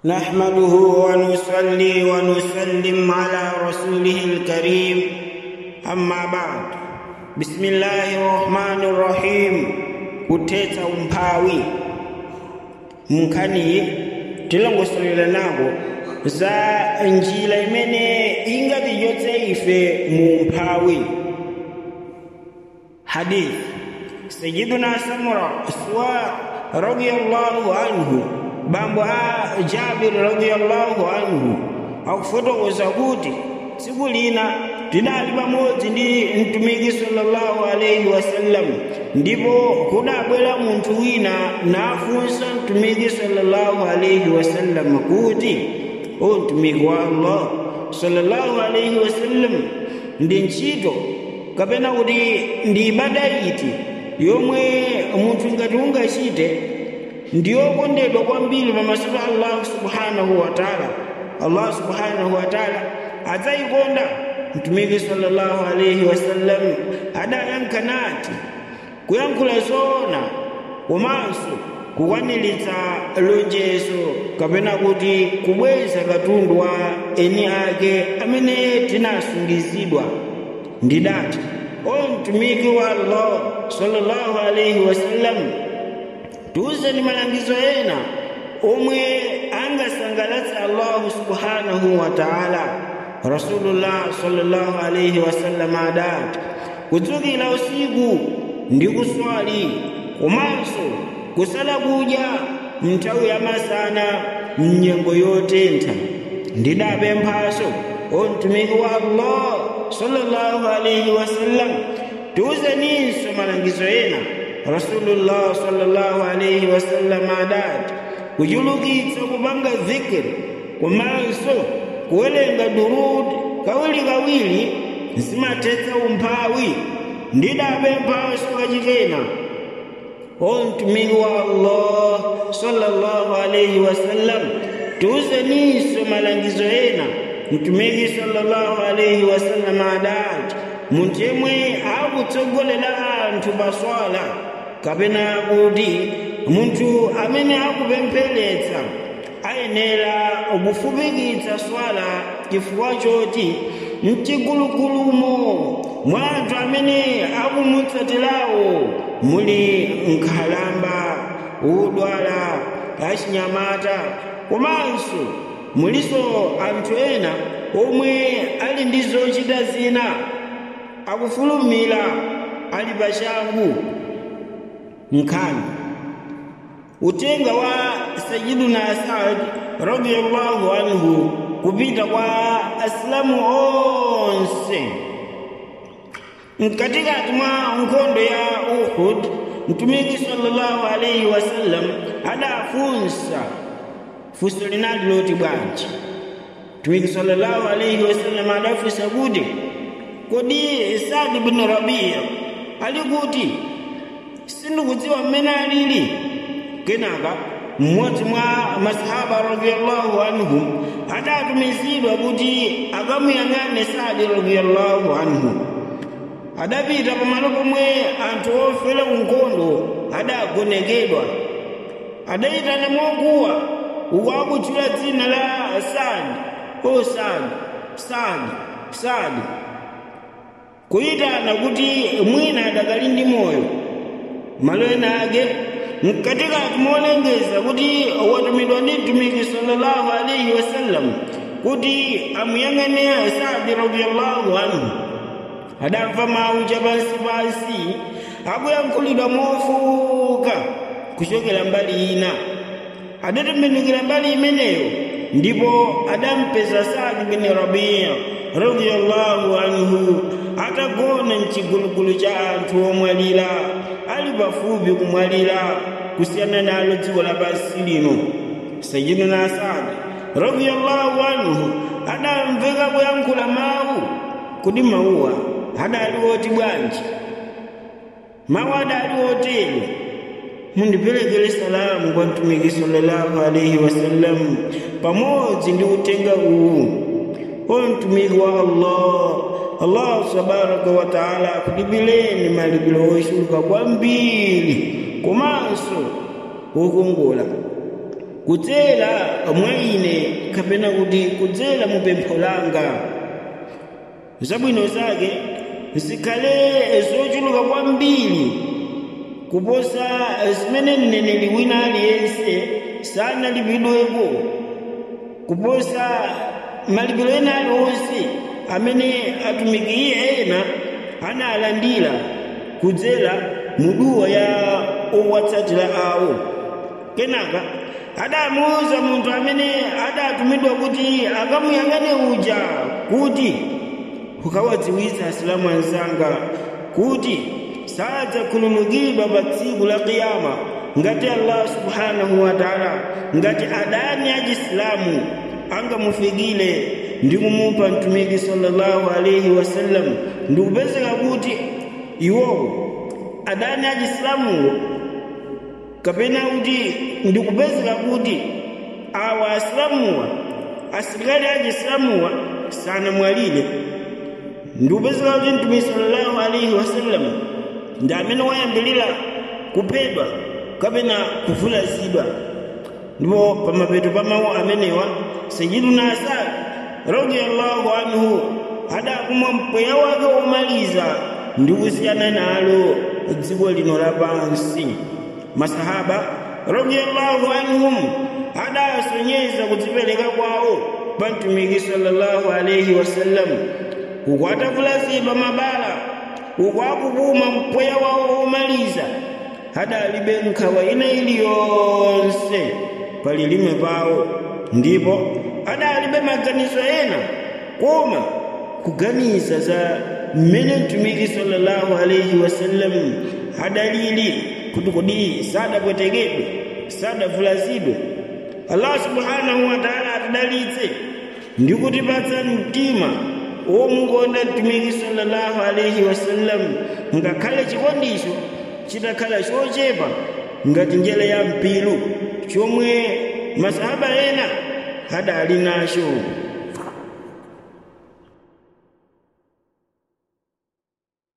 نحمده ونصلي ونسلم على رسوله الكريم أما بعد بسم الله الرحمن الرحيم kuteta umphawi mkhani tilongosolera nako za njira imene ingatiyotse ife mu umphawi. Hadith Sayyiduna Samura radiyallahu anhu bambo a Jabir radiyallahu anhu akufotokoza kuti tsiku lina tinali pamodzi ndi mtumiki sallallahu alayhi wasallam, ndipo kudabwera munthu wina nafunsa mtumiki sallallahu alayhi wasallam kuti, o mtumiki wa Allah sallallahu alayhi wasallam, ndi ntchito kapena kuti ndi ibada iti yomwe munthu ngati ungachite ndiyokondedwa kwambiri pamaso pa Allah subhanahu wa ta'ala? Allah subhanahu wa ta'ala adzayikonda? Mtumiki sallallahu alayhi wasallam adayankha nati, kuyankhula zoona komanso kukwaniritsa lonjezo kapena kuti kubweza katundu wa eni ake amene tinasungizidwa. Ndidati, o mtumiki wa Allah sallallahu alayhi wasallam, tiwuzeni malangizo ena omwe angasangalatse Allah subhanahu wa ta'ala. Rasulullah sallallahu alayhi wasallam adati, kudzukira usiku ndi kuswali komanso kusala kudya nthawi ya masana mnyengo yotentha. Ndidapemphanso, o mtumiki wa Allah sallallahu alayhi wasallam, tiwuzeninso malangizo ena. Rasulullah sallallahu alayhi wasallam adati, kuchulukitsa kupanga dhikr komanso kuwerenga durud kawiri zimatetsa umphawi. Ndidapemphanso kachikena, o mtumiki wa Allah sallallahu alayhi wasallam, tiwuzeninso malangizo ena. Mtumiki sallallahu alayhi wasallam adati, munthu yemwe akutsogolera anthu pa swala kapena kuti munthu amene akupempheretsa ayenera kufupikitsa swala, chifukwa choti mchigulugulumo mwa anthu amene akumutsatirawo muli nkhalamba, udwala, achinyamata, komanso muliso anthu ena omwe ali ndi zochita zina, akufulumira ali pachangu. Nkhani utenga wa Sayyiduna Sa'd radiyallahu anhu kupita kwa Islamu onse. Katikati mwa nkhondo ya Uhud, mtumiki sallallahu alayhi wasallam adafunsa funso linali loti bwanji. Mtumiki sallallahu alayhi wasallam adafunsa kuti, kodi Sa'd ibn Rabi'a ali kuti? Sindikudziwa mmene alili. Kenaka mmodzi mwa masahaba radiyallahu anhum adatumizidwa kuti akamuyang'ane Sa'd radiyallahu anhu. Adapita pamalo pomwe anthu ofera nkhondo adagonekedwa. Adayitana mokuwa ukakutchula dzina la Sa'd, o Sa'd, kuyitana kuti mwina adakali ndi moyo. Malo ena ake mkatikati molengeza kuti watumidwa ndi mtumiki sallallahu alayhi wasallam kuti amuyang'ane Sa'd radiyallahu anhu. Adamva mawu chapansi akuyankhulidwa mofuka kuchokera mbali ina. Adatembenukira mbali imeneyo ndipo adampeza Sa'd bin Rabi'a radiyallahu anhu atagona mchigulugulu cha anthu omwalira, ali pafupi kumwalira kusiyana nalo dziko lapansi lino. Sayyiduna Sa'd radiyallahu anhu adamveka kuyankhula mawu, kuti mawuwa adali oti bwanji? Mawu adali otero, mundiperekere salamu kwa mtumiki sallallahu alayhi wasallam pamodzi ndi utenga uwu. O mtumiki wa Allah tabaraka wa ta'ala akulibileni malipiro oshuluka kwambiri komanso wokongola. kudzera mwa ine kapena kuti kudzera mu pempho langa. Zabwino zake zikhale zochuluka kwambiri kuposa zimene mneneri wina aliyense sanalipidweko, kuposa malipiro ena aliwonse amene atumiki ena analandira kudzera mu duwa ya owatsatira awo. Kenaka adamuwuza munthu amene adatumidwa kuti akamuyang'ane uja kuti, ukawadziwitsa asilamu anzanga kuti sadzakhululukidwa pa tsiku la kiyama ngati Allah subhanahu wa ta'ala, ngati adani a Chisilamu angamufikire ndi kumupha mtumiki sallallahu alayhi wasallam, ndikupezeka kuti iwowo adani a Chisilamuwo kapena kuti ndikupezeka kuti awa asilamuwa asilikali a Chisilamuwa sanamwalire. Ndikupezeka kuti mtumiki sallallahu alayhi wasallam ndi amene wayambirira kuphedwa kapena kuvulazidwa. Ndipo pamapeto pa mawu amenewa Sayyiduna Sa'd radiyallahu anhu adakumwa mpweya wake womaliza ndi kusiyana nalo dziko lino lapansi. Masahaba radiyallahu anhum adasonyeza kudzipereka kwawo pa mtumiki sallallahu alayhi wasallam, uku atavulazidwa mabala, uku akupuma mpweya wawo womaliza, adalibe nkhawa ina iliyonse palilime pawo, ndipo adalibe maganizo ena koma kuganiza za mmene mtumiki sallallahu alayhi wasallam adalili kuti kodi sadapwetekedwe, sadavulazidwe. Allah subhanahu wa ta'ala atidalitse ndi kutipatsa mtima womukonda mtumiki sallallahu alayhi wasallam, ngakhale chikondicho chitakhala chochepa ngati njere ya mpilu chomwe masahaba ena adali nacho.